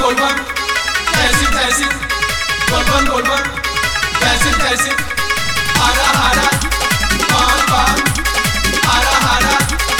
बोलबम जैसी तैसी बोलबम जैसी तैसी हारा हारा बाम बाम हारा हारा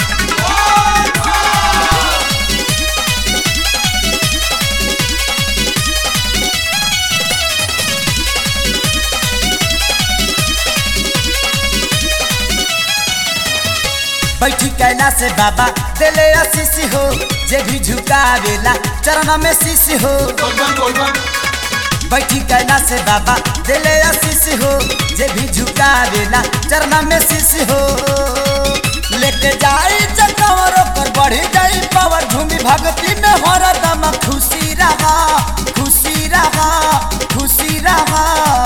बैठी कैला से बाबा दिले आशीष हो जे भी झुकावेला चरण में शीश हो। बोलबम बैठी कैला से बाबा दिले आशीष हो जे भी झुकावेला चरण में शीश हो। लेके जाई चकवर पर बढ़ी जाई पावर झूमी भक्ति में हरदम खुशी रहा खुशी रहा खुशी रहा।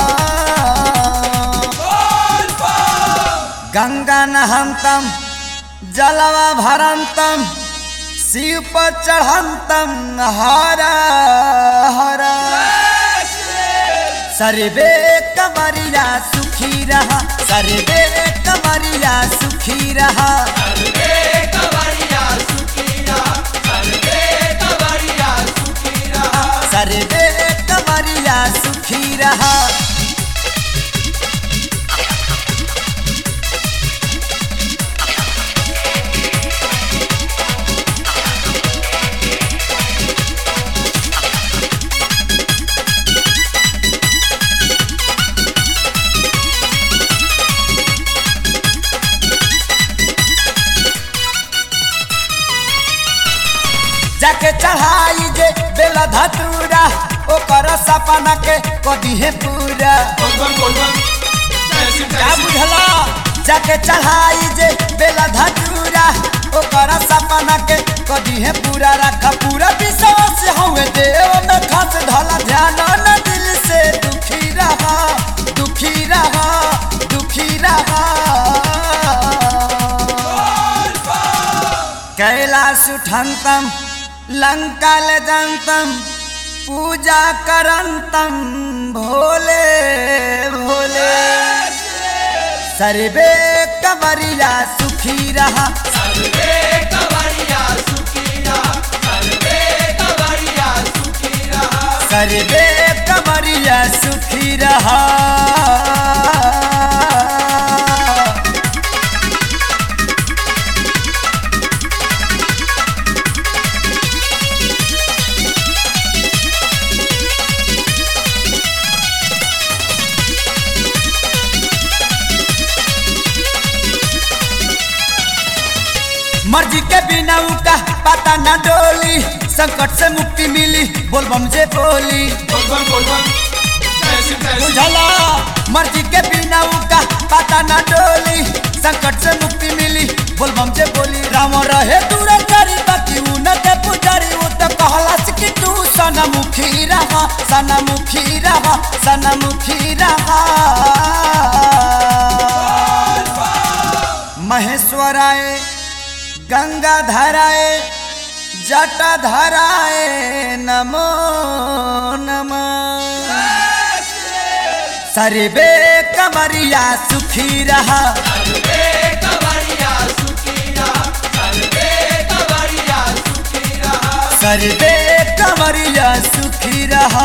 गंगा नहंतम जलवा भरंतम शिव पर चढ़ंतम हर हर। सर्वे कवरिया सुखी रहा सर्वे कवरिया सुखी रहा सर्वे कवरिया सुखी रहा सर्वे कवरिया सुखी रहा सर्वे कवरिया सुखी रहा। जाके चढ़ाई जे बेला धतूरा ओकर सपना के कदी है पूरा। बोलबम जैसी क्या तैसी बुझला जाके चढ़ाई जे बेला धतूरा ओकर सपना के कदी है पूरा। रखा पूरा विश्वास हमें देव में खास धला ध्यान न दिल से दुखी रहा दुखी रहा दुखी रहा। कैलाश उठंतम लंका ले जनतम पूजा करंतम भोले भोले। सर्वे कवरिया सुखी रहा सर्वे कवरिया सुखी रहा सर्वे कवरिया सुखी रहा सर्वे कवरिया सुखी रहा। मर्जी के बिना उनका पता न डोली संकट से मुक्ति मिली बोलबम जे बोली। बोलबम जैसी तैसी बुझला मर्जी के बिना उनका पता न डोली संकट से मुक्ति मिली बोलबम जे बोली। राम रहे दूर करी बाकी उनके पुजारी वो तो कहला कि तू सनमुखी रहा सनमुखी रहा सनमुखी रहा। महेश्वराय गंगा धराए जटा धराए नमो नमः। सर्वे कवरिया सुखी रहा सर्वे कवरिया सुखी रहा सर्वे कवरिया सुखी रहा सर्वे कवरिया सुखी रहा।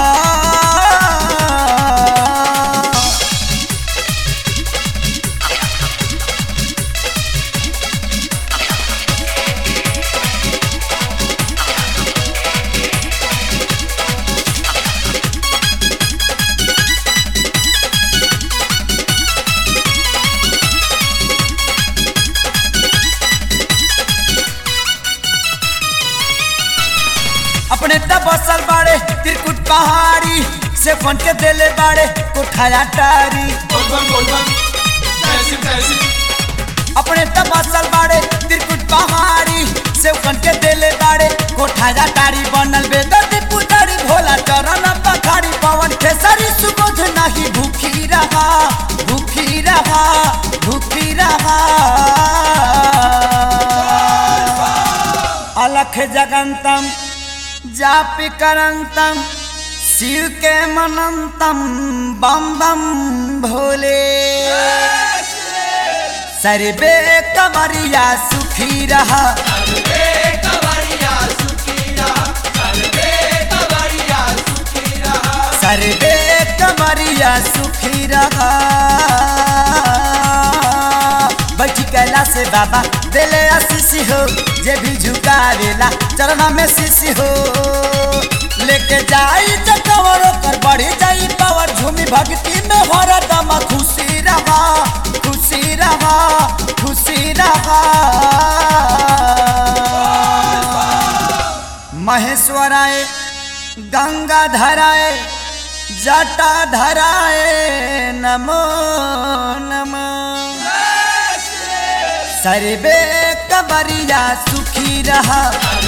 अपने तबसल बाड़े त्रिकुट पहाड़ी से फन के देले बाड़े कोठाया टारी। बोलबम जैसी तैसी अपने तबसल बाड़े त्रिकुट पहाड़ी से फन के देले बाड़े कोठाया टारी। बनल बेदर्दी पुजारी भोला चरण पखाड़ी पवन खेसरी सुबोध नहीं भूखी रहा भूखी रहा भूखी रहा। अलख जगंतम जापि करंतम शिव के मनंतम बम बम भोले। सर्वे कवरिया सुखी रहा सर्वे कवरिया सुखी रहा सर्वे कवरिया बाबा दिले आशीष हो, जे भी झुकावेला चरण में शीश हो। लेके जाई जकवर कर बढ़ी जाई पावर, झूमी भक्ति में हरदम खुशी रहा, खुशी रहा, खुशी रहा। महेश्वराय गंगा धराए जटा धराए नमो नमः। सर्वे कवरिया सुखी रहा।